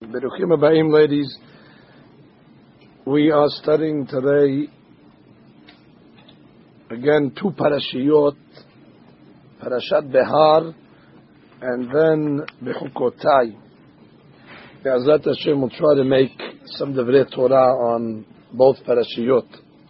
Beruchim Abayim, ladies. We are studying today again two parashiyot, Parashat Behar and then Bechukotai. Be'ezrat Hashem will try to make some Devrei Torah on both parashiyot.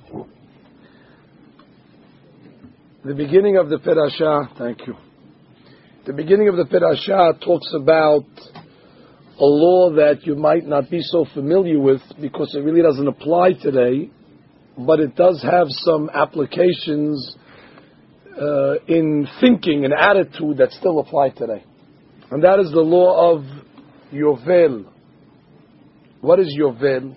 The beginning of the parasha, thank you. The beginning of the parasha talks about a law that you might not be so familiar with because it really doesn't apply today, but it does have some applications in thinking and attitude that still apply today. And that is the law of Yovel. What is Yovel?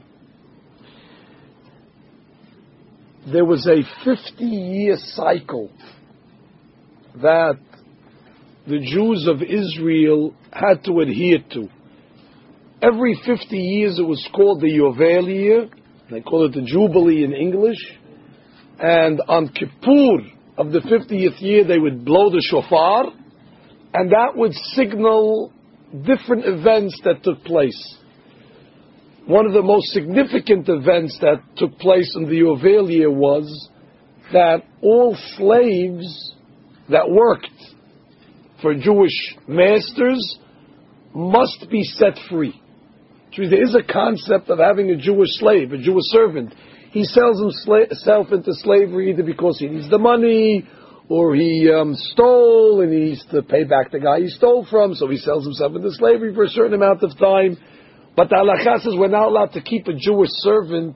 There was a 50-year cycle that the Jews of Israel had to adhere to. Every 50 years it was called the Yovel year. They call it the Jubilee in English. And on Kippur of the 50th year they would blow the shofar, and that would signal different events that took place. One of the most significant events that took place in the Yovel year was that all slaves that worked for Jewish masters must be set free. There is a concept of having a Jewish slave, a Jewish servant. He sells himself into slavery either because he needs the money, or he stole and he needs to pay back the guy he stole from, so he sells himself into slavery for a certain amount of time. But the halakha says we're not allowed to keep a Jewish servant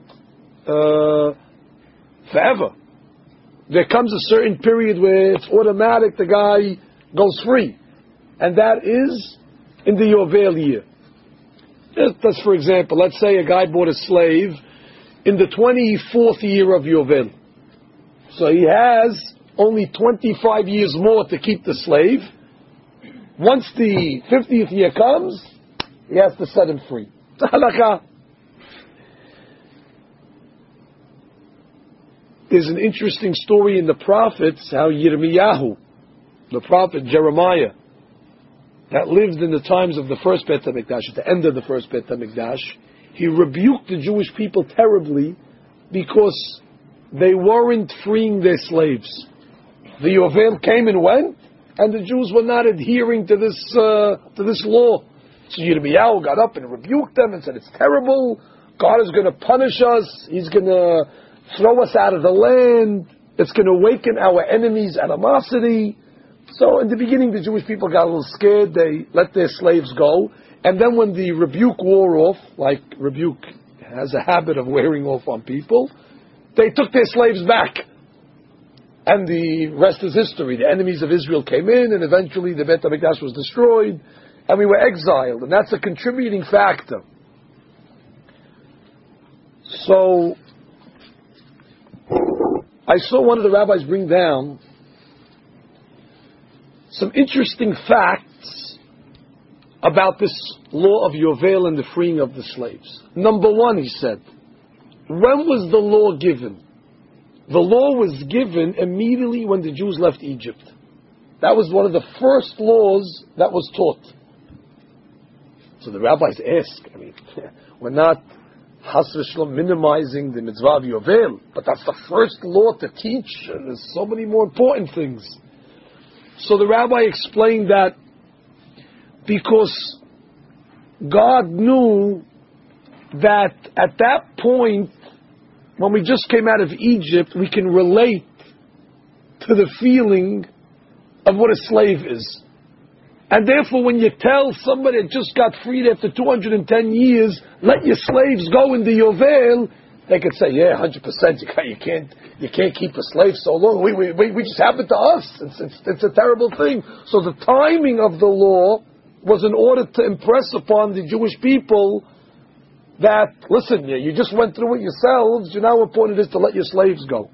forever. There comes a certain period where it's automatic, the guy goes free. And that is in the Yovel year. That's, for example, let's say a guy bought a slave in the 24th year of Yovel. So he has only 25 years more to keep the slave. Once the 50th year comes, he has to set him free. It's a halakha. There's an interesting story in the prophets, how Yirmiyahu, the prophet Jeremiah, that lived in the times of the first Beit HaMikdash, at the end of the first Beit HaMikdash, he rebuked the Jewish people terribly because they weren't freeing their slaves. The Yovel came and went, and the Jews were not adhering to this law. So Yirmiyahu got up and rebuked them and said, it's terrible, God is going to punish us, He's going to throw us out of the land, it's going to awaken our enemies' animosity. So in the beginning the Jewish people got a little scared, they let their slaves go, and then when the rebuke wore off, like rebuke has a habit of wearing off on people, they took their slaves back. And the rest is history. The enemies of Israel came in, and eventually the Beit HaMikdash was destroyed, and we were exiled, and that's a contributing factor. So I saw one of the rabbis bring down some interesting facts about this law of Yovel and the freeing of the slaves. Number one, he said, when was the law given? The law was given immediately when the Jews left Egypt. That was one of the first laws that was taught. So the rabbis ask, we're not Has v'shalom minimizing the mitzvah of Yovel, but that's the first law to teach. There's so many more important things. So the rabbi explained that because God knew that at that point, when we just came out of Egypt, we can relate to the feeling of what a slave is. And therefore, when you tell somebody that just got freed after 210 years, let your slaves go in the Yovel, they could say, yeah, 100%, you can't keep a slave so long. We just happened to us. It's a terrible thing. So the timing of the law was in order to impress upon the Jewish people that, listen, you just went through it yourselves, you know how important it is to let your slaves go.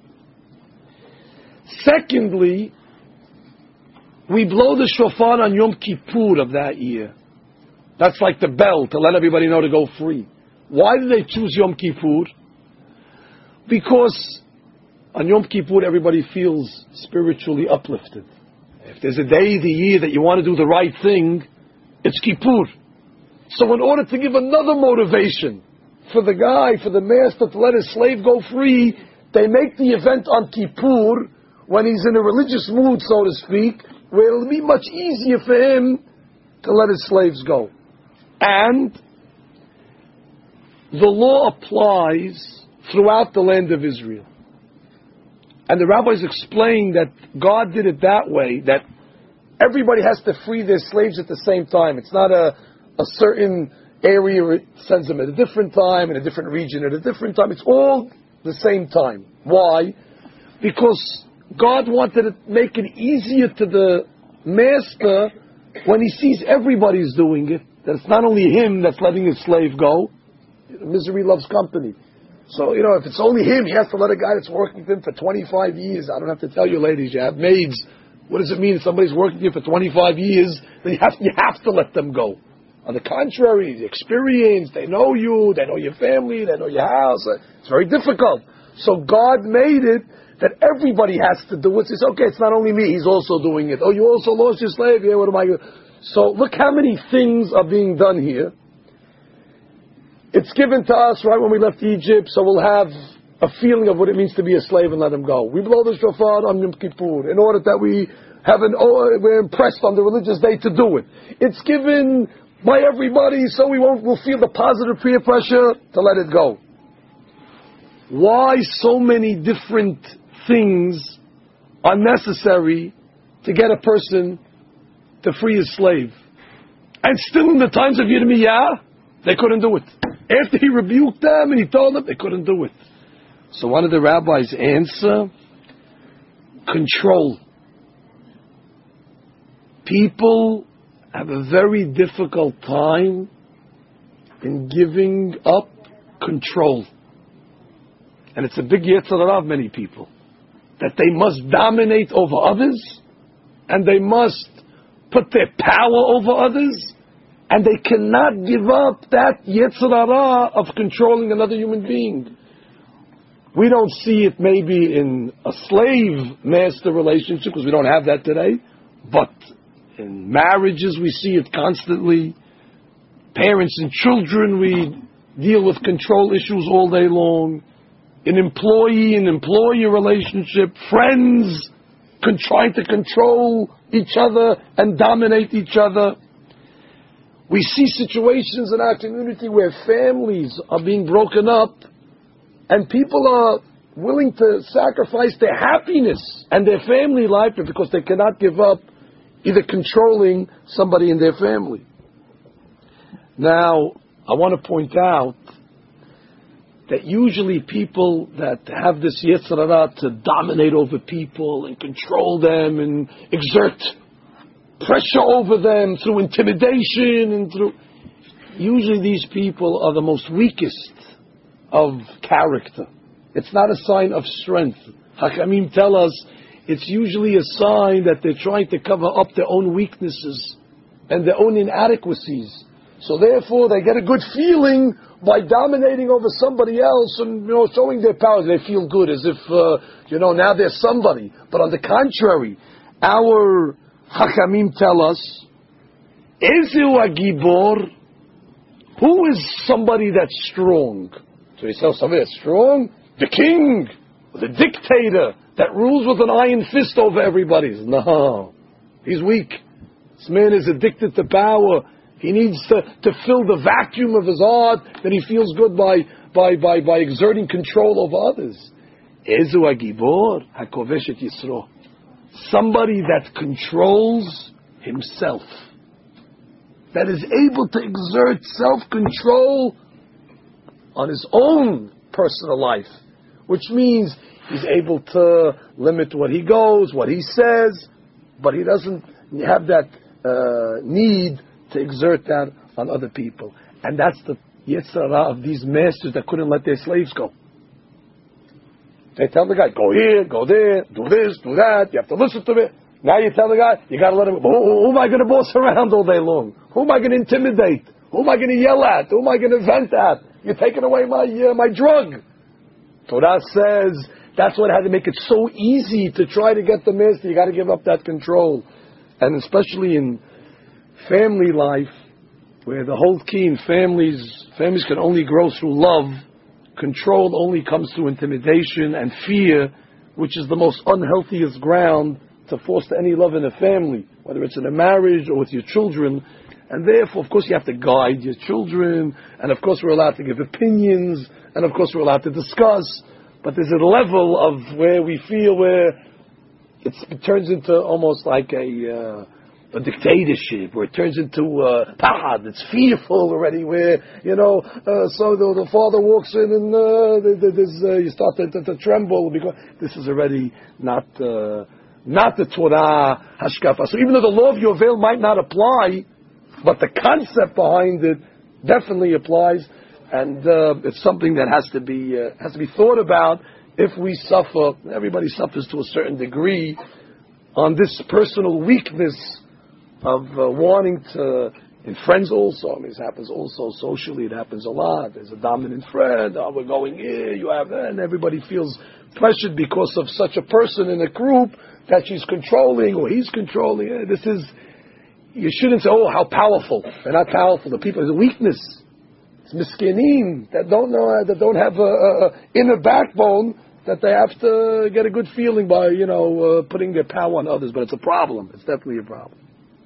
Secondly, we blow the shofar on Yom Kippur of that year. That's like the bell to let everybody know to go free. Why did they choose Yom Kippur? Because on Yom Kippur everybody feels spiritually uplifted. If there's a day of the year that you want to do the right thing, it's Kippur. So in order to give another motivation for the guy, for the master to let his slave go free, they make the event on Kippur, when he's in a religious mood, so to speak, where it'll be much easier for him to let his slaves go. And the law applies throughout the land of Israel. And the rabbis explain that God did it that way, that everybody has to free their slaves at the same time. It's not a certain area where it sends them at a different time, in a different region at a different time. It's all the same time. Why? Because God wanted to make it easier to the master when he sees everybody's doing it, that it's not only him that's letting his slave go. Misery loves company. So, if it's only him, he has to let a guy that's working with him for 25 years. I don't have to tell you, ladies, you have maids. What does it mean if somebody's working with you for 25 years? Then you have to let them go. On the contrary, the experience, they know you, they know your family, they know your house. It's very difficult. So God made it that everybody has to do it. It's okay, it's not only me, he's also doing it. Oh, you also lost your slave? Yeah, what am I going to... So look how many things are being done here. It's given to us right when we left Egypt, so we'll have a feeling of what it means to be a slave and let him go. We blow the shofar on Yom Kippur in order that we're impressed on the religious day to do it. It's given by everybody, so we'll feel the positive peer pressure to let it go. Why so many different things are necessary to get a person to free his slave? And still in the times of Yirmiyah, they couldn't do it. After he rebuked them and he told them, they couldn't do it. So one of the rabbis answer, control. People have a very difficult time in giving up control. And it's a big yetzer hara of many people, that they must dominate over others, and they must put their power over others, and they cannot give up that yetzer hara of controlling another human being. We don't see it maybe in a slave-master relationship, because we don't have that today, but in marriages we see it constantly. Parents and children, we deal with control issues all day long. In employee and employee relationship, friends trying to control each other and dominate each other. We see situations in our community where families are being broken up and people are willing to sacrifice their happiness and their family life because they cannot give up either controlling somebody in their family. Now, I want to point out that usually people that have this yetzer hara to dominate over people and control them and exert pressure over them through intimidation and usually these people are the most weakest of character. It's not a sign of strength. Hakamim tell us it's usually a sign that they're trying to cover up their own weaknesses and their own inadequacies. So therefore they get a good feeling by dominating over somebody else and showing their power. They feel good as if now they're somebody. But on the contrary, our Hakamim tell us, Ezeu Agibor, who is somebody that's strong? So he says somebody that's strong? The king, the dictator that rules with an iron fist over everybody. No, he's weak. This man is addicted to power. He needs to fill the vacuum of his heart that he feels good by exerting control over others. Ezu Agibor hakovesh et Yisro. Somebody that controls himself, that is able to exert self-control on his own personal life, which means he's able to limit what he goes, what he says, but he doesn't have that need to exert that on other people. And that's the yetzer hara of these masters that couldn't let their slaves go. They tell the guy, go here, go there, do this, do that, you have to listen to me. Now you tell the guy, you got to let him go. Who am I going to boss around all day long? Who am I going to intimidate? Who am I going to yell at? Who am I going to vent at? You're taking away my drug. Torah says that's what had to make it so easy to try to get the master. You got to give up that control. And especially in family life, where the whole key in families can only grow through love. Control only comes through intimidation and fear, which is the most unhealthiest ground to foster any love in a family, whether it's in a marriage or with your children. And therefore, of course, you have to guide your children, and of course we're allowed to give opinions, and of course we're allowed to discuss, but there's a level of where we feel where it turns into almost like a dictatorship, where it turns into it's fearful already, where, so the father walks in and you start to tremble, because this is already not the Torah Hashkafa. So even though the law of Yovel might not apply, but the concept behind it definitely applies, and it's something that has to be thought about. If we suffer, everybody suffers to a certain degree on this personal weakness of wanting to, in friends also. I mean, this happens also socially. It happens a lot. There's a dominant friend. Oh, we're going here. You have that, and everybody feels pressured because of such a person in a group that she's controlling or he's controlling. This is. You shouldn't say, "Oh, how powerful." They're not powerful. The people, it's a weakness. It's miskinim that don't know, that don't have a inner backbone, that they have to get a good feeling by, putting their power on others. But it's a problem. It's definitely a problem.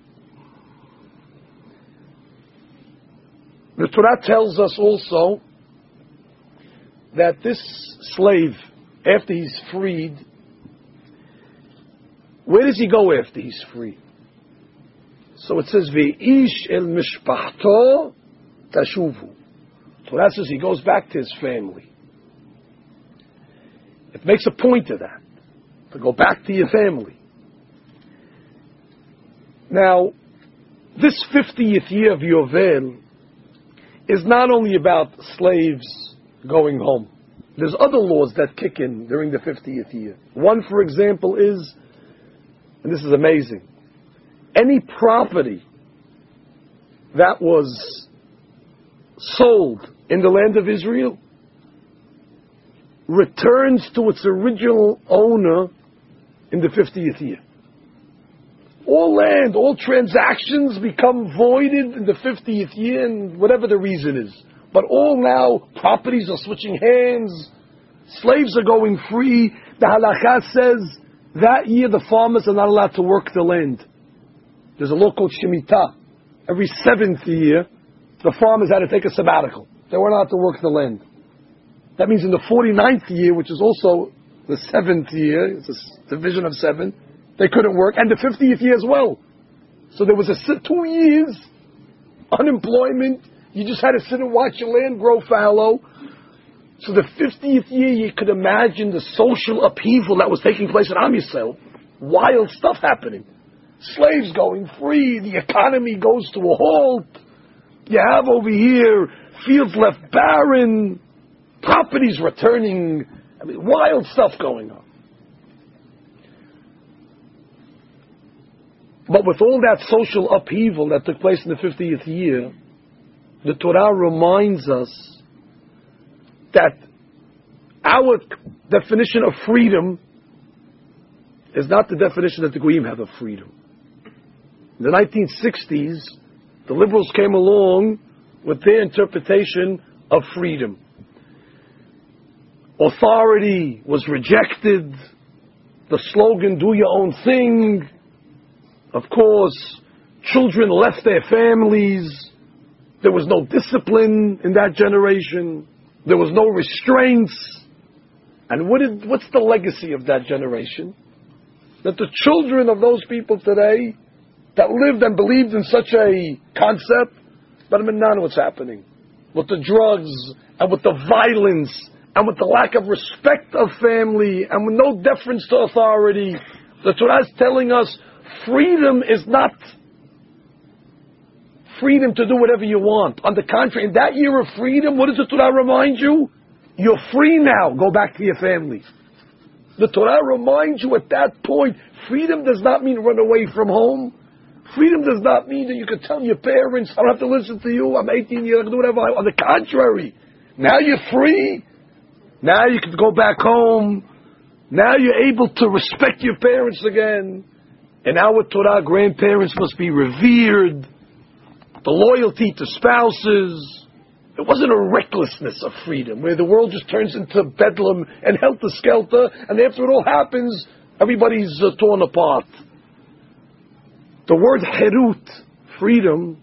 The Torah tells us also that this slave, after he's freed, where does he go after he's free? So it says, "Ve'ish el mishpachto tashuvu." So that says he goes back to his family. It makes a point of that, to go back to your family. Now, this 50th year of Yovel is not only about slaves going home. There's other laws that kick in during the 50th year. One, for example, is, and this is amazing, any property that was sold in the land of Israel returns to its original owner in the 50th year. All land, all transactions become voided in the 50th year, and whatever the reason is. But all now, properties are switching hands, slaves are going free. The halakha says that year the farmers are not allowed to work the land. There's a law called Shemitah. Every 7th year, the farmers had to take a sabbatical. They weren't allowed to work the land. That means in the 49th year, which is also the 7th year, it's a division of 7, they couldn't work, and the 50th year as well. So there was 2 years unemployment. You just had to sit and watch your land grow fallow. So the 50th year, you could imagine the social upheaval that was taking place in Am Yisrael. Wild stuff happening. Slaves going free, the economy goes to a halt. You have over here fields left barren, properties returning. I mean, wild stuff going on. But with all that social upheaval that took place in the 50th year, the Torah reminds us that our definition of freedom is not the definition that the Goyim have of freedom. In the 1960s, the liberals came along with their interpretation of freedom. Authority was rejected. The slogan, "Do your own thing." Of course, children left their families. There was no discipline in that generation. There was no restraints. And what's the legacy of that generation? That the children of those people today that lived and believed in such a concept, but I mean, none of what's happening. With the drugs, and with the violence, and with the lack of respect of family, and with no deference to authority, the Torah is telling us freedom is not freedom to do whatever you want. On the contrary, in that year of freedom, what does the Torah remind you? You're free now. Go back to your family. The Torah reminds you at that point, freedom does not mean run away from home. Freedom does not mean that you can tell your parents, "I don't have to listen to you, I'm 18 years, I can do whatever I want." On the contrary, now you're free. Now you can go back home. Now you're able to respect your parents again. In our Torah, grandparents must be revered. the loyalty to spouses. It wasn't a recklessness of freedom where the world just turns into bedlam and helter-skelter, and after it all happens, everybody's torn apart. The word herut, freedom,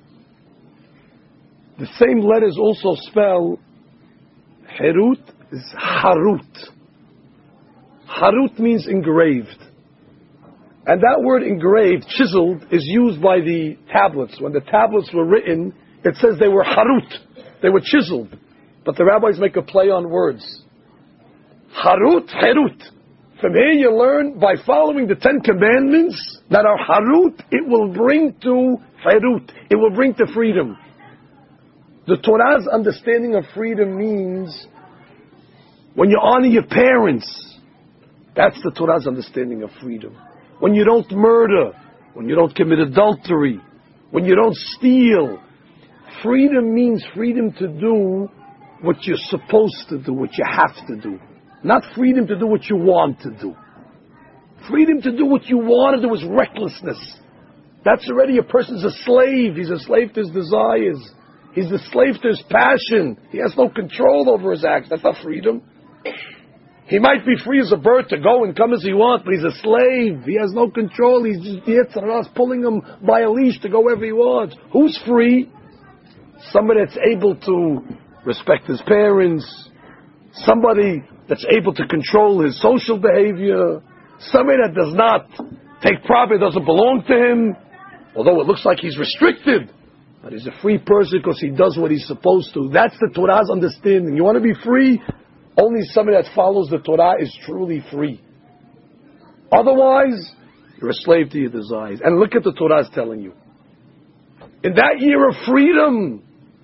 the same letters also spell herut is harut. Harut means engraved. And that word engraved, chiseled, is used by the tablets. When the tablets were written, it says they were harut. They were chiseled. But the rabbis make a play on words. Harut, herut. From here you learn, by following the 10 commandments that are harut, it will bring to herut. It will bring to freedom. The Torah's understanding of freedom means when you honor your parents, that's the Torah's understanding of freedom. When you don't murder, when you don't commit adultery, when you don't steal. Freedom means freedom to do what you're supposed to do, what you have to do. Not freedom to do what you want to do. Freedom to do what you want to do is recklessness. That's already a person's a slave. He's a slave to his desires. He's a slave to his passion. He has no control over his acts. That's not freedom. He might be free as a bird to go and come as he wants, but he's a slave. He has no control. He's just the Yitzhak pulling him by a leash to go wherever he wants. Who's free? Somebody that's able to respect his parents. Somebody that's able to control his social behavior. Somebody that does not take property that doesn't belong to him. Although it looks like he's restricted. But he's a free person because he does what he's supposed to. That's the Torah's understanding. You want to be free? Only somebody that follows the Torah is truly free. Otherwise, you're a slave to your desires. And look at the Torah's telling you. In that year of freedom,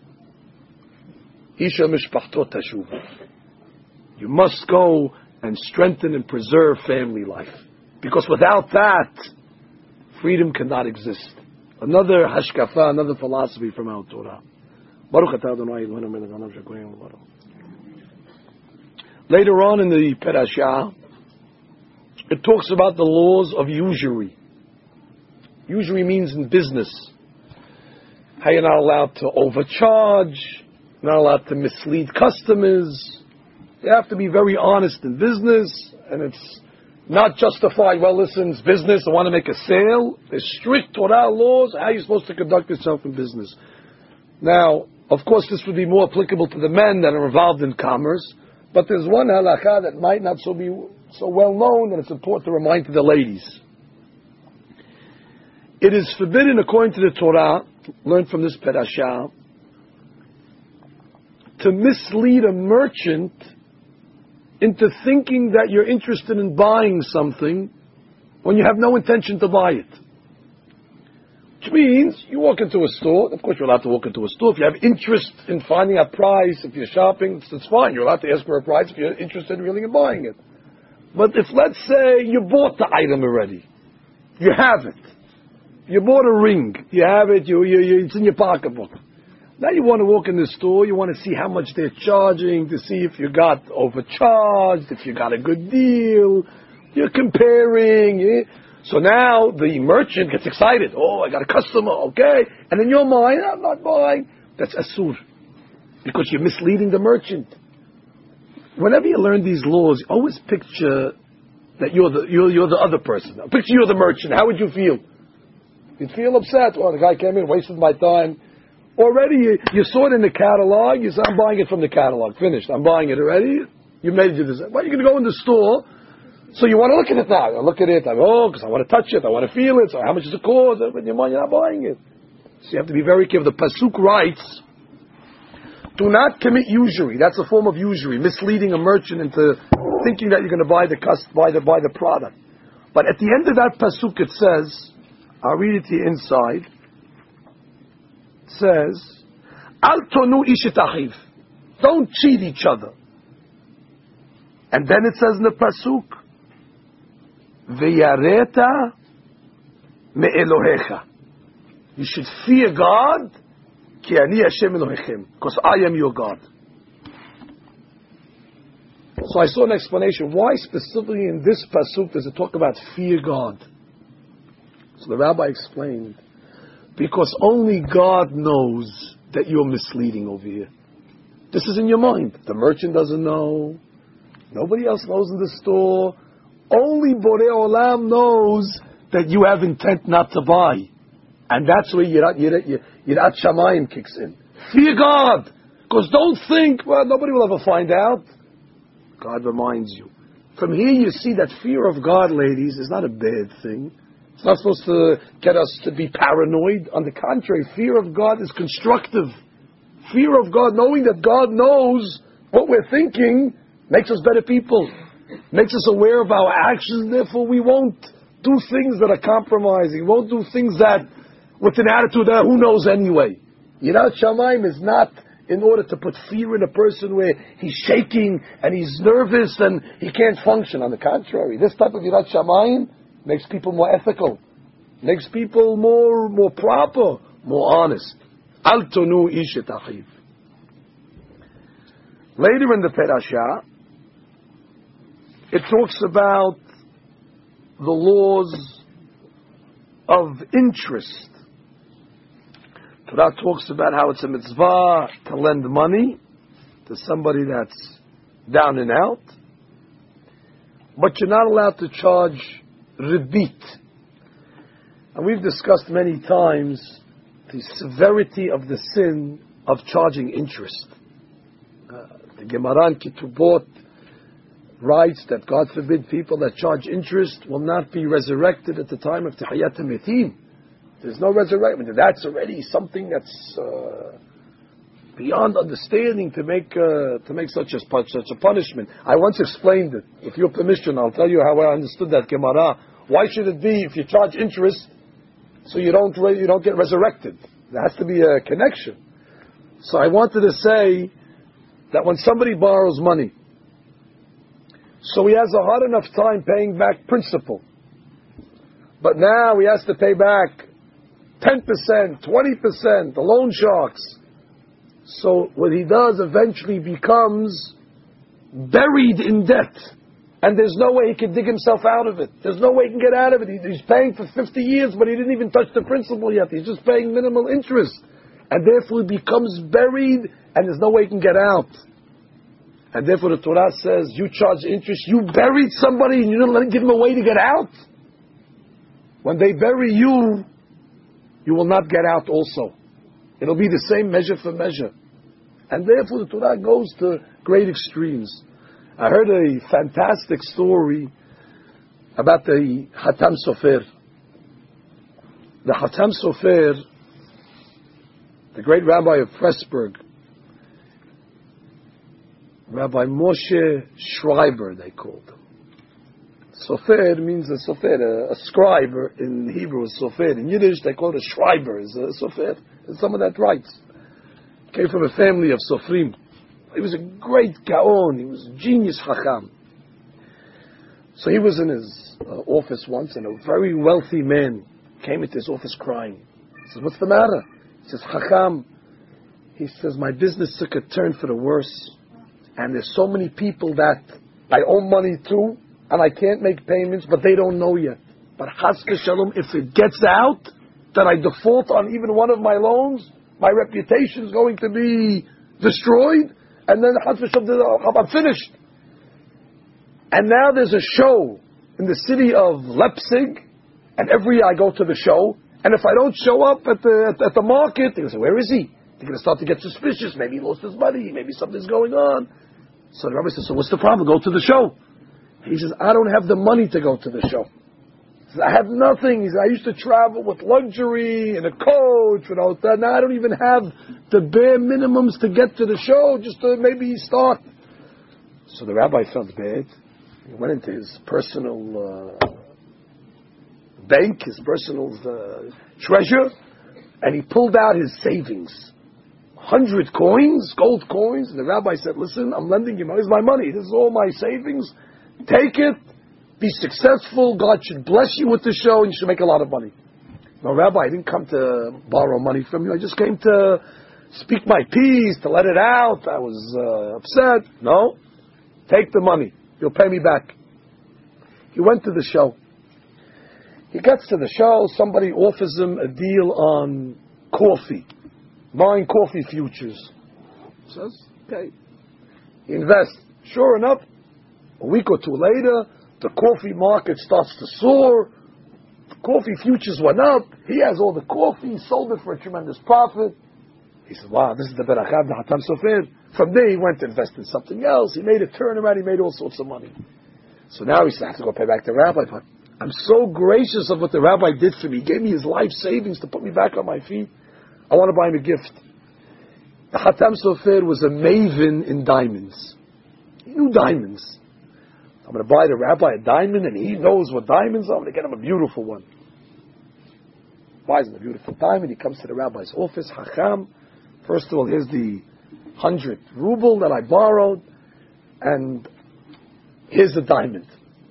Isha mishpachto tashuv. You must go and strengthen and preserve family life. Because without that, freedom cannot exist. Another hashkafa, another philosophy from our Torah. Baruch atah Adonai Eloheinu melech haolam shekohen v'baruch. Later on in the Parashah, it talks about the laws of usury. Usury means in business. How you're not allowed to overcharge, not allowed to mislead customers. You have to be very honest in business, and it's not justified, well listen, it's business, I want to make a sale. There's strict Torah laws, how you're supposed to conduct yourself in business. Now, of course, this would be more applicable to the men that are involved in commerce, but there's one halakha that might not be so well known that it's important to remind to the ladies. It is forbidden, according to the Torah, learned from this parashah, to mislead a merchant into thinking that you're interested in buying something when you have no intention to buy it. Which means, you walk into a store, of course you're allowed to walk into a store, if you have interest in finding a price, if you're shopping, it's fine, you're allowed to ask for a price if you're interested really in buying it. But if, let's say, you bought the item already, you have it, you bought a ring, you have it, it's in your pocketbook. Now you want to walk in the store, you want to see how much they're charging, to see if you got overcharged, if you got a good deal, you're comparing. So now the merchant gets excited. Oh, I got a customer, okay. And in your mind, I'm not buying. That's asur. Because you're misleading the merchant. Whenever you learn these laws, always picture that you're the other person. Picture you're the merchant. How would you feel? You'd feel upset. Oh, the guy came in, wasted my time. Already you saw it in the catalog. You said, I'm buying it from the catalog. Finished. I'm buying it already. You made your decision. Well, you're going to go in the store. So you want to look at it now. You look at it. Because I want to touch it. I want to feel it. So how much does it cost? In your mind, you're not buying it. So you have to be very careful. The Pasuk writes, do not commit usury. That's a form of usury. Misleading a merchant into thinking that you're going to buy the product. But at the end of that Pasuk it says, I'll read it to you inside. It says, Al tonu ish et achiv. Don't cheat each other. And then it says in the Pasuk, V'yareta me'elohecha. You should fear God, ki ani Hashem Elohechem, because I am your God. So I saw an explanation. Why specifically in this pasuk does it talk about fear God? So the rabbi explained, Because only God knows that you're misleading over here. This is in your mind. The merchant doesn't know. Nobody else knows in the store. Only Borei Olam knows that you have intent not to buy. And that's where Yirat Shamayim kicks in. Fear God. Because don't think, well, nobody will ever find out. God reminds you. From here you see that fear of God, ladies, is not a bad thing. It's not supposed to get us to be paranoid. On the contrary, fear of God is constructive. Fear of God, knowing that God knows what we're thinking, makes us better people. Makes us aware of our actions, therefore we won't do things that are compromising. We won't do things that, with an attitude that who knows anyway. Yirat Shamayim is not in order to put fear in a person where he's shaking and he's nervous and he can't function. On the contrary, this type of Yirat Shamayim makes people more ethical, makes people more proper, more honest. Al tonu ish et achiv. Later in the parasha, it talks about the laws of interest. Torah talks about how it's a mitzvah to lend money to somebody that's down and out, but you're not allowed to charge ribit. And we've discussed many times the severity of the sin of charging interest. The Gemara in Ketubot writes that, God forbid, people that charge interest will not be resurrected at the time of Tehiyat HaMetim. There's no resurrection. That's already something that's beyond understanding to make such a punishment. I once explained it. With your permission, I'll tell you how I understood that Gemara. Why should it be if you charge interest so you don't get resurrected? There has to be a connection. So I wanted to say that when somebody borrows money, so he has a hard enough time paying back principal, but now he has to pay back 10%, 20%, the loan sharks. So what he does eventually becomes buried in debt. And there's no way he can dig himself out of it. There's no way he can get out of it. He's paying for 50 years, but he didn't even touch the principal yet. He's just paying minimal interest. And therefore he becomes buried, and there's no way he can get out. And therefore the Torah says, you charge interest, you buried somebody, and you didn't give him a way to get out. When they bury you, you will not get out also. It'll be the same measure for measure. And therefore the Torah goes to great extremes. I heard a fantastic story about the Hatam Sofer. The Hatam Sofer, the great rabbi of Pressburg, Rabbi Moshe Schreiber, they called him. Sofer means a sofer, a scribe in Hebrew is sofer. In Yiddish they call it a schreiber, is a sofer. It's someone that writes. Came from a family of sofrim. He was a great gaon. He was a genius chacham. So he was in his office once, and a very wealthy man came into his office crying. He says, "What's the matter?" He says, "Chacham," he says, "my business took a turn for the worse, and there's so many people that I owe money to, and I can't make payments, but they don't know yet. But chas v'shalom, if it gets out that I default on even one of my loans, my reputation is going to be destroyed, and then chas v'shalom, I'm finished." And now there's a show in the city of Leipzig, and every year I go to the show, and if I don't show up at the market, they're going to say, "Where is he?" They're going to start to get suspicious. Maybe he lost his money. Maybe something's going on. So the rabbi says, "So what's the problem? Go to the show." He says, "I don't have the money to go to the show. He says, I have nothing." He says, "I used to travel with luxury and a coach and all that. Now I don't even have the bare minimums to get to the show, just to maybe start." So the rabbi felt bad. He went into his personal bank, his personal treasure, and he pulled out his savings. 100 coins, gold coins. And the rabbi said, "Listen, I'm lending you money. This is my money. This is all my savings. Take it. Be successful. God should bless you with the show, and you should make a lot of money." "No, Rabbi, I didn't come to borrow money from you. I just came to speak my piece, to let it out. I was upset." "No, take the money. You'll pay me back." He went to the show. He gets to the show, somebody offers him a deal on coffee, buying coffee futures. He says, okay. He invests. Sure enough, a week or two later, the coffee market starts to soar. The coffee futures went up. He has all the coffee, sold it for a tremendous profit. He said, wow, this is the Berachah, the Hatam Sofer. From there, he went to invest in something else. He made a turnaround. He made all sorts of money. So now he said, I have to go pay back the rabbi. But I'm so gracious of what the rabbi did for me. He gave me his life savings to put me back on my feet. I want to buy him a gift. The Hatam Sofer was a maven in diamonds. He knew diamonds. I'm going to buy the rabbi a diamond, and he knows what diamonds are. I'm going to get him a beautiful one. Buys him a beautiful diamond. He comes to the rabbi's office. Hacham, first of all, here's the 100 ruble that I borrowed, and here's the diamond.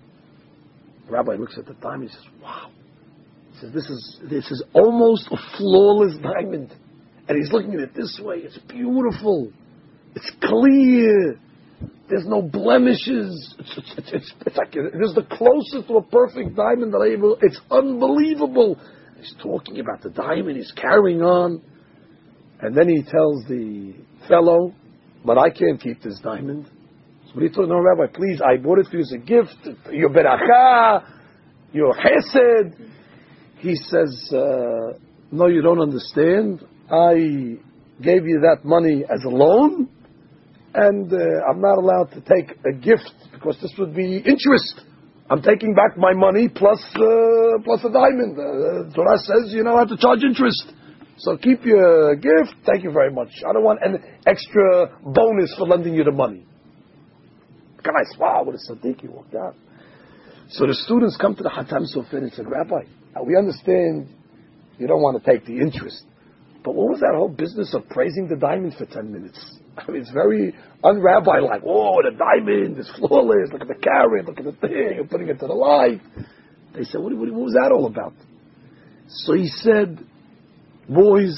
The rabbi looks at the diamond. He says, wow. He says, this is almost a flawless diamond. And he's looking at it this way. It's beautiful. It's clear. There's no blemishes. It's like it is the closest to a perfect diamond that I ever. It's unbelievable. He's talking about the diamond. He's carrying on, and then he tells the fellow, "But I can't keep this diamond." So he told, "No, Rabbi, please. I bought it for you as a gift. Your beracha, your chesed." He says, "No, you don't understand. I gave you that money as a loan, and I'm not allowed to take a gift because this would be interest. I'm taking back my money plus a diamond. Torah says you don't have to charge interest. So keep your gift. Thank you very much. I don't want an extra bonus for lending you the money." The guy says, "Wow, what a tzaddik!" He walked out. So the students come to the Hatam Sofer and said, "Rabbi, we understand you don't want to take the interest. But what was that whole business of praising the diamond for 10 minutes? I mean, it's very un-rabbi-like. Oh, the diamond is flawless. Look at the carrot. Look at the thing. You're putting it to the light." They said, what was that all about? So he said, boys,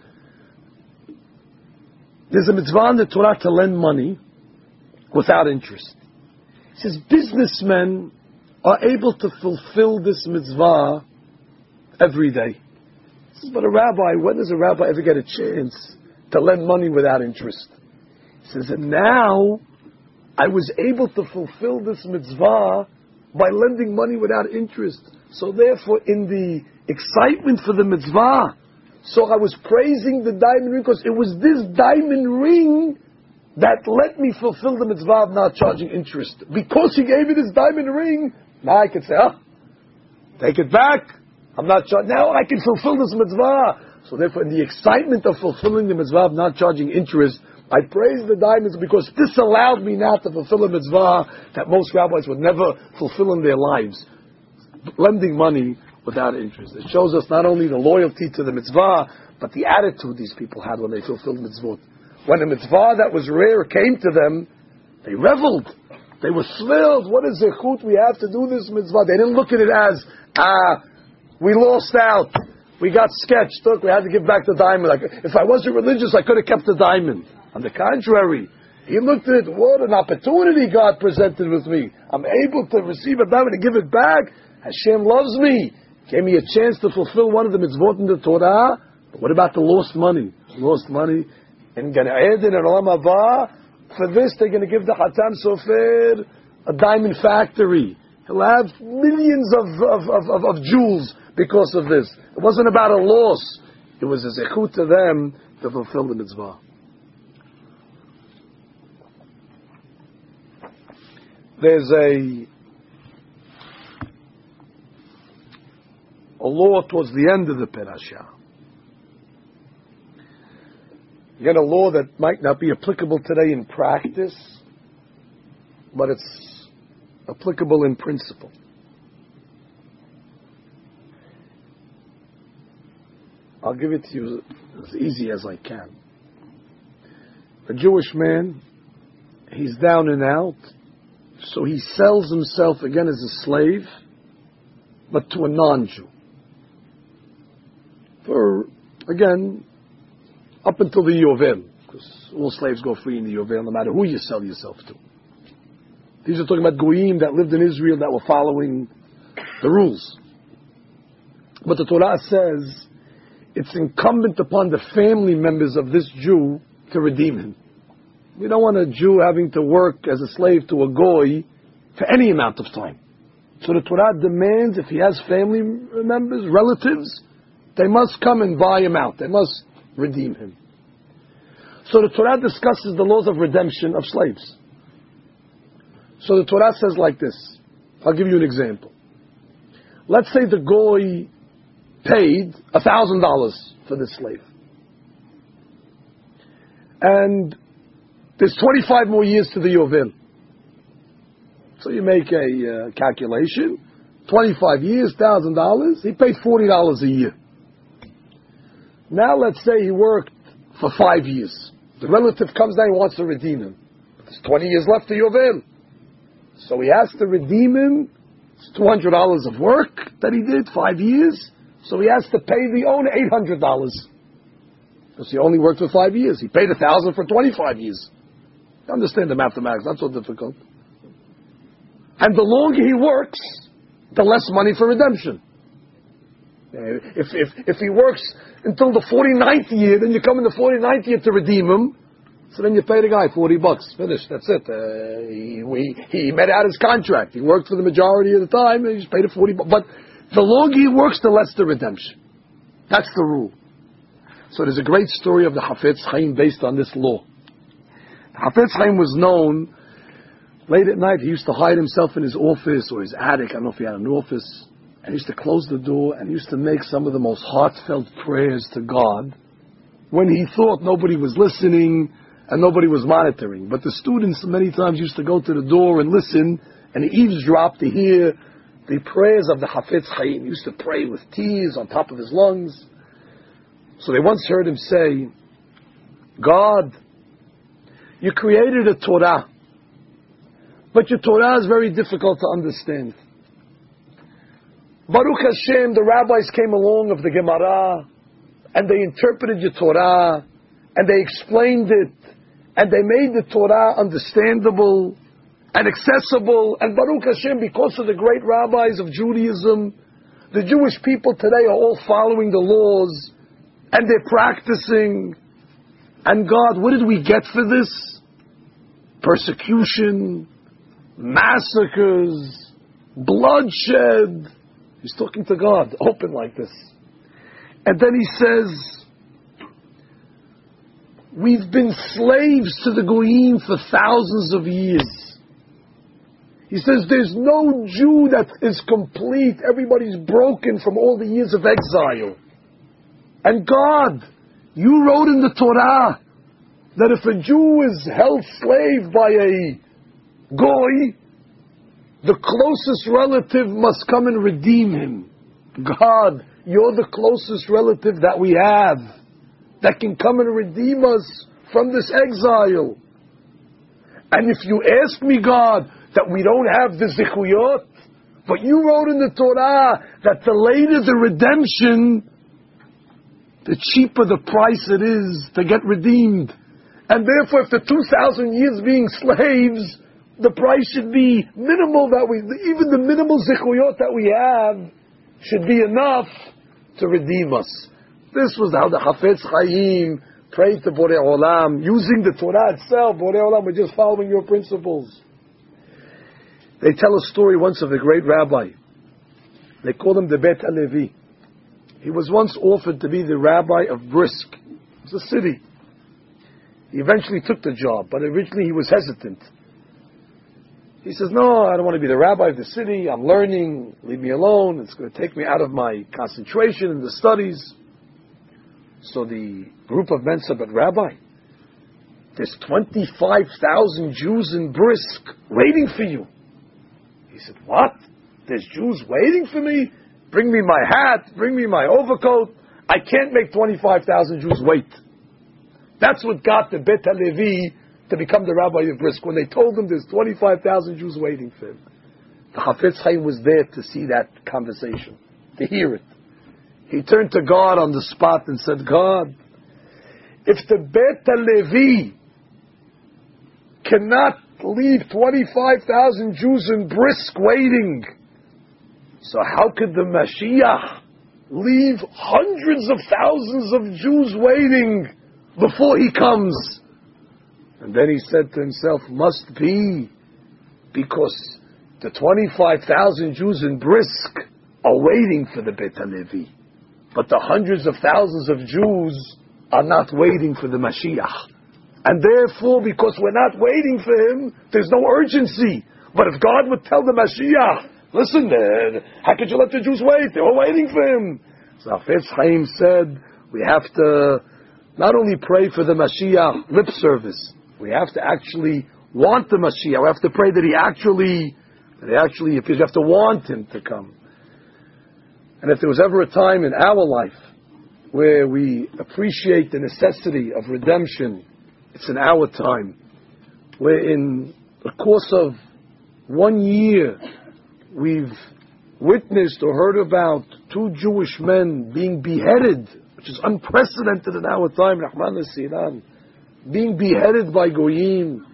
there's a mitzvah in the Torah to lend money without interest. He says, businessmen are able to fulfill this mitzvah every day. But a rabbi, when does a rabbi ever get a chance to lend money without interest? He says, and now I was able to fulfill this mitzvah by lending money without interest. So therefore, in the excitement for the mitzvah, so I was praising the diamond ring because it was this diamond ring that let me fulfill the mitzvah of not charging interest. Because he gave me this diamond ring, now I can say, take it back. I'm not charging. Now I can fulfill this mitzvah. So therefore, in the excitement of fulfilling the mitzvah of not charging interest, I praise the diamonds because this allowed me now to fulfill a mitzvah that most rabbis would never fulfill in their lives. Lending money without interest. It shows us not only the loyalty to the mitzvah, but the attitude these people had when they fulfilled mitzvot. When a mitzvah that was rare came to them, they reveled. They were thrilled. What is zechut? We have to do this mitzvah. They didn't look at it as, we lost out. We got sketched. Look, we had to give back the diamond. Like, if I wasn't religious, I could have kept the diamond. On the contrary, he looked at it, what an opportunity God presented with me. I'm able to receive a diamond and give it back. Hashem loves me. Gave me a chance to fulfill one of the mitzvot in the Torah. But what about the lost money? Lost money in Gan Eden and Olam Haba. For this, they're going to give the Hatam Sofer a diamond factory. He'll have millions of jewels because of this. It wasn't about a loss. It was a zechut to them to fulfill the mitzvah. There's a law towards the end of the parasha. Again, a law that might not be applicable today in practice, but it's applicable in principle. I'll give it to you as easy as I can. A Jewish man, he's down and out, so he sells himself again as a slave, but to a non-Jew. For, again, up until the Yovel, because all slaves go free in the Yovel, no matter who you sell yourself to. These are talking about Goyim that lived in Israel that were following the rules. But the Torah says it's incumbent upon the family members of this Jew to redeem him. We don't want a Jew having to work as a slave to a goy for any amount of time. So the Torah demands if he has family members, relatives, they must come and buy him out. They must redeem him. So the Torah discusses the laws of redemption of slaves. So the Torah says like this. I'll give you an example. Let's say the goy paid $1,000 for this slave. And there's 25 more years to the Yovel. So you make a calculation. 25 years, $1,000. He paid $40 a year. Now let's say he worked for 5 years. The relative comes down and wants to redeem him. There's 20 years left to Yovel. So he has to redeem him. It's $200 of work that he did, 5 years. So he has to pay the owner $800. Because he only worked for 5 years. He paid $1,000 for 25 years. You understand the mathematics, not so difficult. And the longer he works, the less money for redemption. If he works until the 49th year, then you come in the 49th year to redeem him, so then you pay the guy $40. Finished, that's it. He met out his contract. He worked for the majority of the time, and he just paid $40. But the longer he works, the less the redemption. That's the rule. So there's a great story of the Hafetz Chaim based on this law. Hafetz Chaim was known, late at night he used to hide himself in his office or his attic. I don't know if he had an office. And he used to close the door and he used to make some of the most heartfelt prayers to God when he thought nobody was listening and nobody was monitoring. But the students many times used to go to the door and listen and eavesdrop to hear the prayers of the Hafetz Chaim. He used to pray with tears on top of his lungs. So they once heard him say, God, you created a Torah, but your Torah is very difficult to understand. Baruch Hashem, the rabbis came along of the Gemara, and they interpreted your Torah, and they explained it, and they made the Torah understandable and accessible. And Baruch Hashem, because of the great rabbis of Judaism, the Jewish people today are all following the laws, and they're practicing. And God, what did we get for this? Persecution, massacres, bloodshed. He's talking to God, open like this. And then he says, we've been slaves to the Goyim for thousands of years. He says, there's no Jew that is complete. Everybody's broken from all the years of exile. And God, you wrote in the Torah that if a Jew is held slave by a Goy, the closest relative must come and redeem him. God, you're the closest relative that we have that can come and redeem us from this exile. And if you ask me, God, that we don't have the zichuyot, but you wrote in the Torah that the later the redemption, the cheaper the price it is to get redeemed. And therefore, after 2,000 years being slaves, the price should be minimal, even the minimal zichuyot that we have should be enough to redeem us. This was how the Hafetz Chaim prayed to Borei Olam, using the Torah itself. Borei Olam, we're just following your principles. They tell a story once of a great rabbi. They call him the Bet HaLevi. He was once offered to be the rabbi of Brisk. It's a city. He eventually took the job, but originally he was hesitant. He says, no, I don't want to be the rabbi of the city. I'm learning. Leave me alone. It's going to take me out of my concentration in the studies. So the group of men said, but Rabbi, there's 25,000 Jews in Brisk waiting for you. He said, what? There's Jews waiting for me? Bring me my hat. Bring me my overcoat. I can't make 25,000 Jews wait. That's what got the Bet HaLevi to become the rabbi of Brisk. When they told him there's 25,000 Jews waiting for him. The Hafetz Chaim was there to see that conversation, to hear it. He turned to God on the spot and said, God, if the Bet HaLevi cannot leave 25,000 Jews in Brisk waiting, so how could the Mashiach leave hundreds of thousands of Jews waiting before he comes? And then he said to himself, must be because the 25,000 Jews in Brisk are waiting for the Beit HaLevi. But the hundreds of thousands of Jews are not waiting for the Mashiach. And therefore, because we're not waiting for him, there's no urgency. But if God would tell the Mashiach, listen, how could you let the Jews wait? They were waiting for him. So Hafetz Chaim said, we have to not only pray for the Mashiach lip service, we have to actually want the Mashiach. We have to pray that he actually, because you have to want him to come. And if there was ever a time in our life where we appreciate the necessity of redemption, it's in our time, where in the course of 1 year, we've witnessed or heard about 2 Jewish men being beheaded, which is unprecedented in our time, Rahman al-Sinan, being beheaded by Goyim.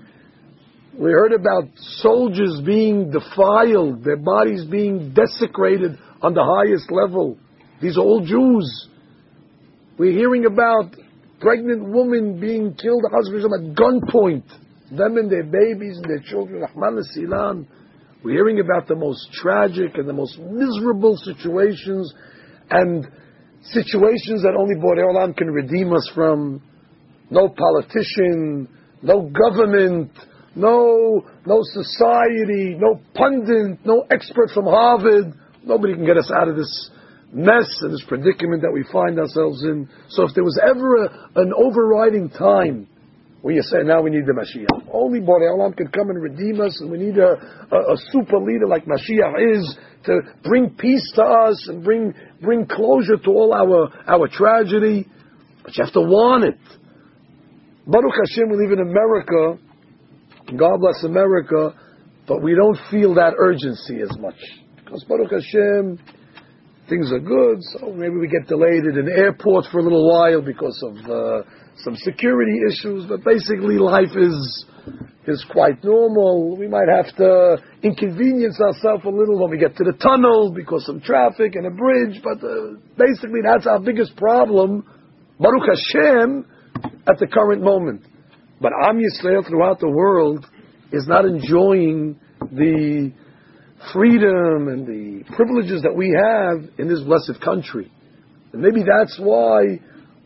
We heard about soldiers being defiled, their bodies being desecrated on the highest level. These are all Jews. We're hearing about pregnant women being killed at gunpoint, them and their babies and their children. Rahman al-Silan. We're hearing about the most tragic and the most miserable situations, and situations that only Borei Olam can redeem us from. No politician, no government, no society, no pundit, no expert from Harvard. Nobody can get us out of this mess and this predicament that we find ourselves in. So if there was ever an overriding time where you say, now we need the Mashiach, only Borei Olam can come and redeem us, and we need a super leader like Mashiach is to bring peace to us and bring closure to all our tragedy. But you have to want it. Baruch Hashem, we live in America, God bless America, but we don't feel that urgency as much. Because Baruch Hashem, things are good, so maybe we get delayed at an airport for a little while because of some security issues, but basically life is quite normal. We might have to inconvenience ourselves a little when we get to the tunnel because of traffic and a bridge, but basically that's our biggest problem, Baruch Hashem, at the current moment. But Am Yisrael throughout the world is not enjoying the freedom and the privileges that we have in this blessed country. And maybe that's why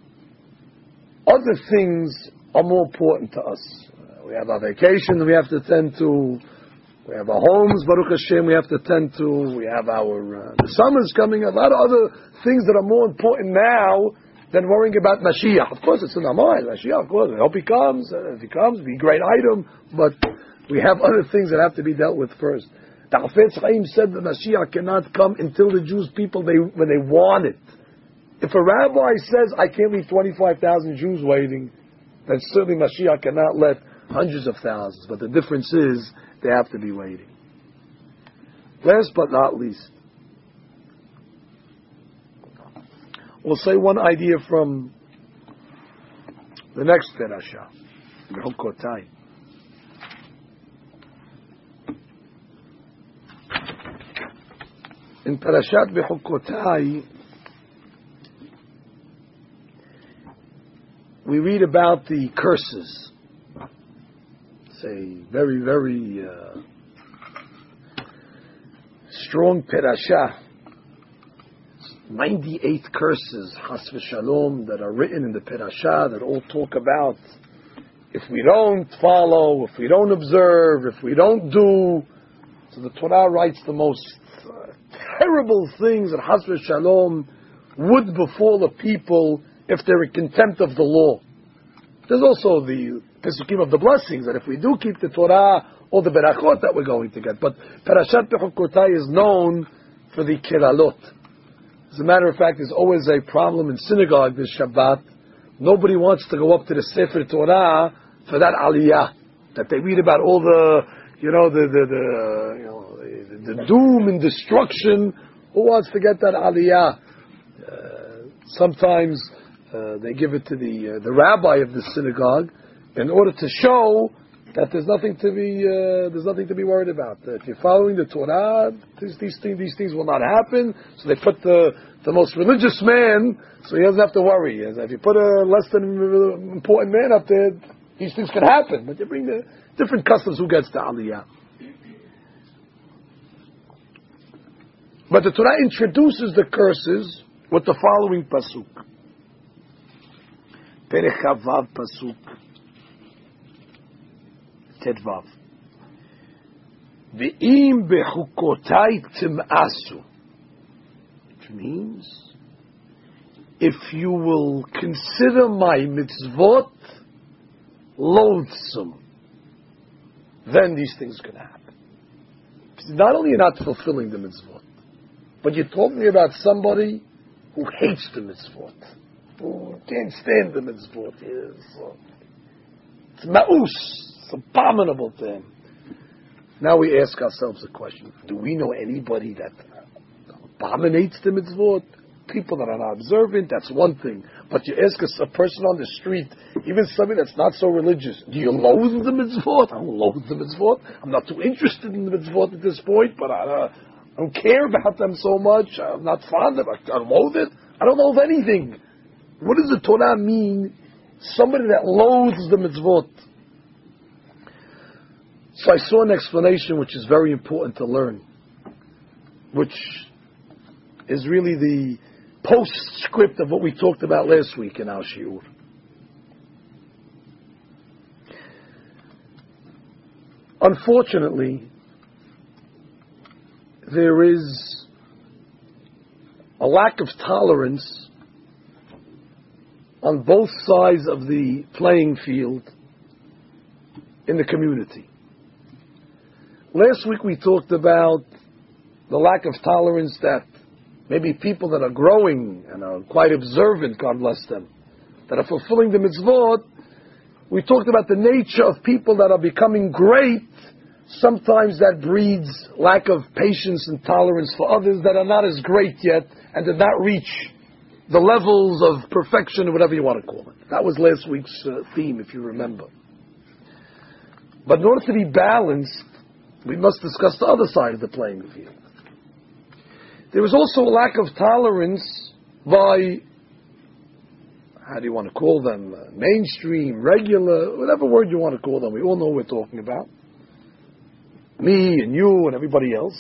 other things are more important to us. We have our vacation that we have to tend to. We have our homes, Baruch Hashem, we have to tend to. We have our the summer's coming. A lot of other things that are more important now than worrying about Mashiach. Of course, it's in our mind. Mashiach, of course, I hope he comes. If he comes, it'll be a great item. But we have other things that have to be dealt with first. The Hafetz Chaim said the Mashiach cannot come until the Jews people when they want it. If a rabbi says, I can't leave 25,000 Jews waiting, then certainly Mashiach cannot let hundreds of thousands. But the difference is, they have to be waiting. Last but not least, we'll say one idea from the next Perashah, Bechukotai. In Parashat Bechukotai, we read about the curses. It's a very, very strong Parashah. 98 curses, Chas v'Shalom, that are written in the Parashah that all talk about if we don't follow, if we don't observe, if we don't do. So the Torah writes the most terrible things that Chas v'Shalom would befall a people if they're in contempt of the law. There's also the Pesukim of the blessings, that if we do keep the Torah, all the Berachot that we're going to get. But Parashat Bechukotai is known for the Kiralot. As a matter of fact, there's always a problem in synagogue this Shabbat. Nobody wants to go up to the Sefer Torah for that Aliyah, that they read about all the doom and destruction. Who wants to get that Aliyah? Sometimes they give it to the rabbi of the synagogue in order to show that there's nothing to be worried about. If you're following the Torah, these things will not happen. So they put the most religious man, so he doesn't have to worry. If you put a less than important man up there, these things can happen. But you bring the different customs, who gets the Aliyah. But the Torah introduces the curses with the following pasuk. Perek Chavav pasuk Tetvav. Ve'im bechukotai tim'asu. Which means, if you will consider my mitzvot loathsome, then these things can happen. Not only you're not fulfilling the mitzvot, but you're talking about somebody who hates the mitzvot, who can't stand the mitzvot. It's ma'us. It's abominable to him. Now we ask ourselves a question. Do we know anybody that abominates the mitzvot? People that are not observant, that's one thing. But you ask a person on the street, even somebody that's not so religious, do you loathe the mitzvot? I don't loathe the mitzvot. I'm not too interested in the mitzvot at this point, but I don't care about them so much. I'm not fond of it. I loathe it. I don't loathe anything. What does the Torah mean? Somebody that loathes the mitzvot. So I saw an explanation which is very important to learn, which is really the postscript of what we talked about last week in our shiur. Unfortunately, there is a lack of tolerance on both sides of the playing field in the community. Last week we talked about the lack of tolerance that maybe people that are growing and are quite observant, God bless them, that are fulfilling the mitzvot. We talked about the nature of people that are becoming great. Sometimes that breeds lack of patience and tolerance for others that are not as great yet and did not reach the levels of perfection, or whatever you want to call it. That was last week's theme, if you remember. But in order to be balanced, we must discuss the other side of the playing field. There is also a lack of tolerance by, how do you want to call them, mainstream, regular, whatever word you want to call them. We all know what we're talking about. Me and you and everybody else.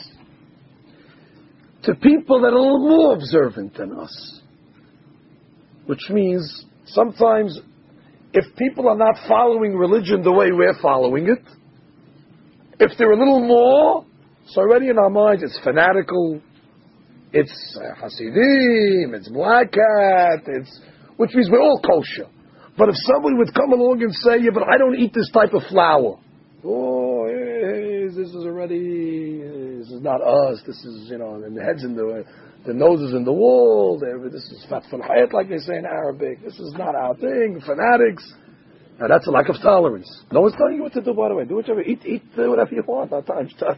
To people that are a little more observant than us. Which means, sometimes, if people are not following religion the way we're following it, if they're a little more, so already in our minds it's fanatical, it's Hasidim, it's Black Hat, which means we're all kosher. But if somebody would come along and say, yeah, but I don't eat this type of flour. Oh, this is not us, this is, and the head's in the nose is in the wall, this is fat fal hayat, like they say in Arabic, this is not our thing, fanatics. Now that's a lack of tolerance. No one's telling you what to do, by the way. Do whatever, eat whatever you want. Not time. Do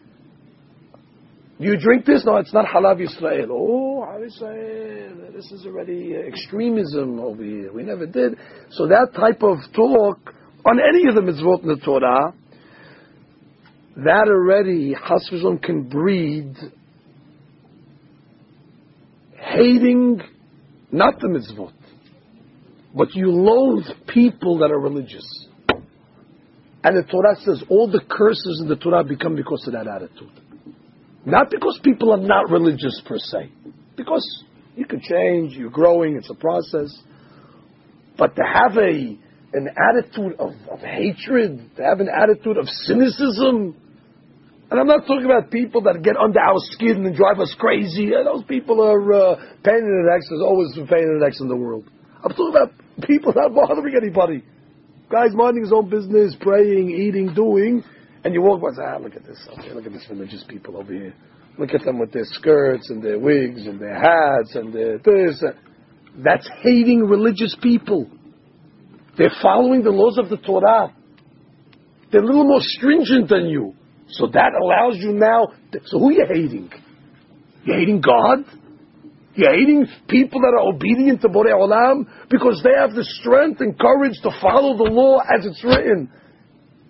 you drink this? No, it's not Halav Yisrael. Oh, Halav Yisrael. This is already extremism over here. We never did. So that type of talk on any of the mitzvot in the Torah, that already, Chas v'Shalom, can breed hating not the mitzvot, but you loathe people that are religious. And the Torah says all the curses in the Torah become because of that attitude. Not because people are not religious per se. Because you can change, you're growing, it's a process. But to have an attitude of hatred, to have an attitude of cynicism, and I'm not talking about people that get under our skin and drive us crazy. Those people are pain in the necks. There's always been pain in the necks in the world. I'm talking about people not bothering anybody. Guy's minding his own business, praying, eating, doing, and you walk by and say, look at this. Okay, look at these religious people over here. Look at them with their skirts and their wigs and their hats and their this. That's hating religious people. They're following the laws of the Torah. They're a little more stringent than you. So that allows you now. So who are you hating? You're hating God? You're hating people that are obedient to Borei Olam because they have the strength and courage to follow the law as it's written.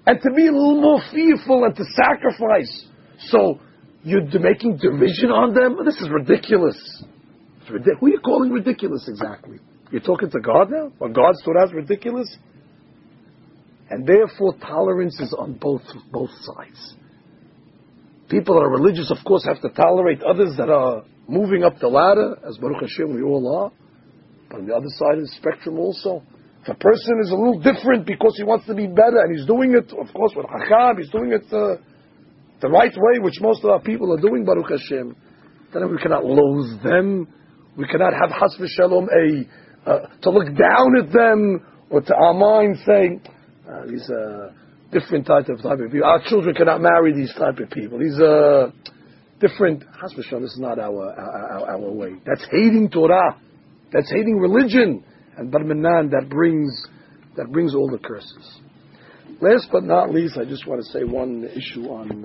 and to be a little more fearful and to sacrifice. So you're making derision on them? This is ridiculous. Who are you calling ridiculous exactly? You're talking to God now? Or God's Torah is ridiculous? And therefore tolerance is on both sides. People that are religious, of course, have to tolerate others that are moving up the ladder, as Baruch Hashem we all are. But on the other side of the spectrum also, if a person is a little different because he wants to be better, and he's doing it, of course, with Hacham, he's doing it the right way, which most of our people are doing, Baruch Hashem, then we cannot loathe them. We cannot have Has v'Shalom to look down at them, or to our mind saying, these different type of people. Our children cannot marry these type of people. These different. Has v'Shalom, this is not our way. That's hating Torah. That's hating religion. And Barminan, that brings all the curses. Last but not least, I just want to say one issue on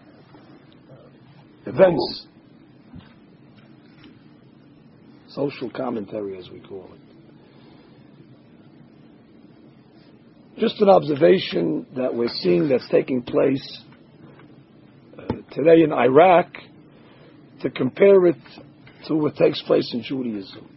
events. Social commentary, as we call it. Just an observation that we're seeing that's taking place today in Iraq, to compare it to what takes place in Judaism.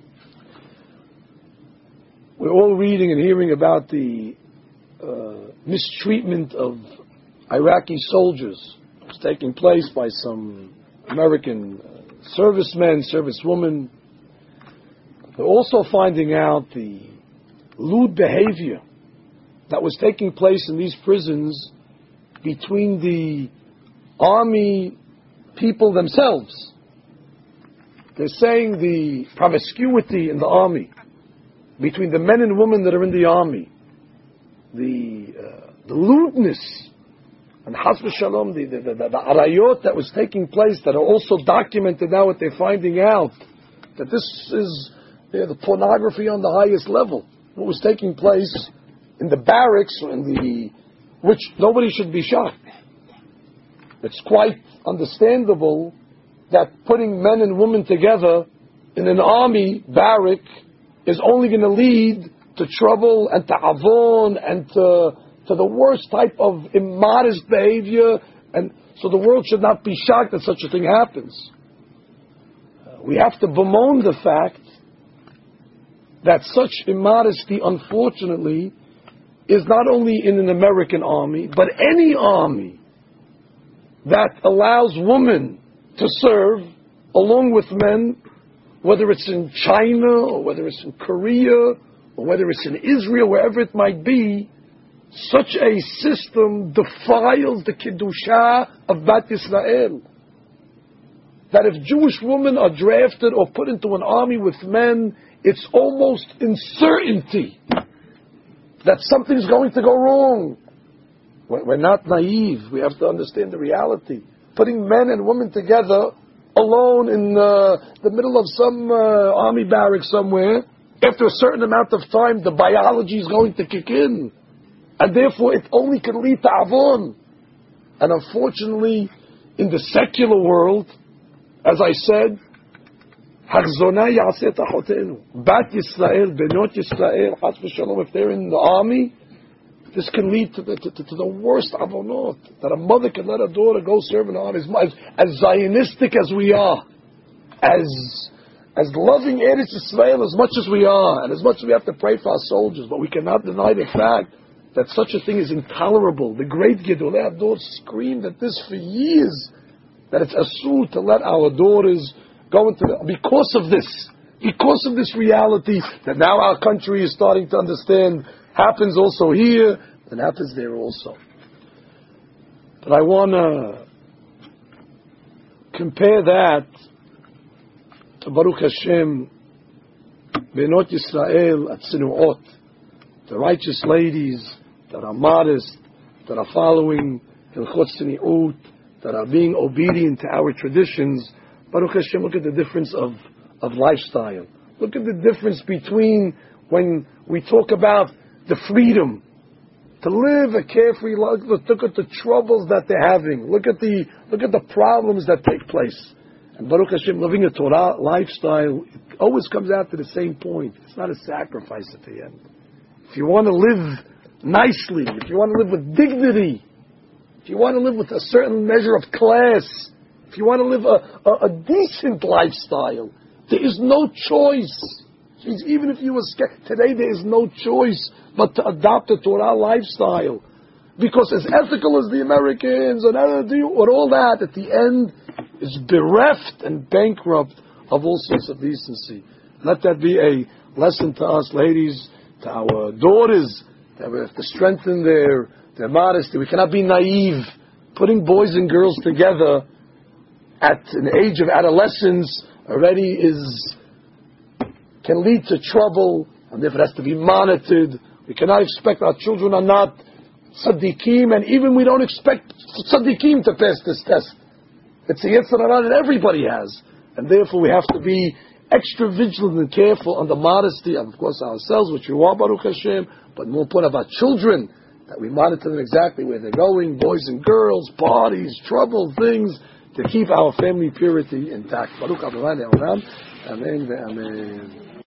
We're all reading and hearing about the mistreatment of Iraqi soldiers. It's taking place by some American servicemen, servicewomen. We're also finding out the lewd behavior that was taking place in these prisons between the army people themselves. They're saying the promiscuity in the army between the men and women that are in the army, the lewdness, and Has v'Shalom, the arayot that was taking place, that are also documented now, what they're finding out, that this is the pornography on the highest level. What was taking place in the barracks, which nobody should be shocked. It's quite understandable that putting men and women together in an army barrack is only going to lead to trouble and to avon and to the worst type of immodest behavior, and so the world should not be shocked that such a thing happens. We have to bemoan the fact that such immodesty, unfortunately, is not only in an American army, but any army that allows women to serve along with men, whether it's in China, or whether it's in Korea, or whether it's in Israel, wherever it might be. Such a system defiles the Kedusha of Bat Yisrael. That if Jewish women are drafted or put into an army with men, it's almost in certainty that something's going to go wrong. We're not naive. We have to understand the reality. Putting men and women together alone in the middle of some army barrack somewhere, after a certain amount of time, the biology is going to kick in. And therefore, it only can lead to avon. And unfortunately, in the secular world, as I said, Hachzona Yaseh Tachotenu. Bat Yisrael, Benot Yisrael, Has v'Shalom, if they're in the army, this can lead to the worst avonot. That a mother can let her daughter go serve in the army. As Zionistic as we are, as loving Eretz Yisrael as much as we are, and as much as we have to pray for our soldiers, but we cannot deny the fact that such a thing is intolerable. The great Gedolei Hador screamed at this for years, that it's asur to let our daughters go into because of this reality that now our country is starting to understand happens also here and happens there also. But I want to compare that to Baruch Hashem, Benot Yisrael at Sinuot, the righteous ladies that are modest, that are following Hilchot Tzniut, that are being obedient to our traditions. Baruch Hashem, look at the difference of lifestyle. Look at the difference between when we talk about the freedom to live a carefree life. Look at the troubles that they're having. Look at the problems that take place. And Baruch Hashem, living a Torah lifestyle, it always comes out to the same point. It's not a sacrifice at the end. If you want to live nicely, if you want to live with dignity, if you want to live with a certain measure of class, if you want to live a decent lifestyle, there is no choice. Which means even if you were scared, today there is no choice but to adopt a Torah lifestyle. Because as ethical as the Americans and all that, at the end is bereft and bankrupt of all sorts of decency. Let that be a lesson to us, ladies, to our daughters, that we have to strengthen their modesty. We cannot be naive. Putting boys and girls together at an age of adolescence already can lead to trouble, and therefore it has to be monitored. We cannot expect our children are not tzaddikim, and even we don't expect tzaddikim to pass this test. It's a Yetzer Hara that everybody has, and therefore we have to be extra vigilant and careful on the modesty of course, ourselves, which we want, Baruch Hashem, but more important about children, that we monitor them exactly where they're going, boys and girls, parties, trouble, things, to keep our family purity intact. Baruch Adonai Le'olam. Amen ve'amen.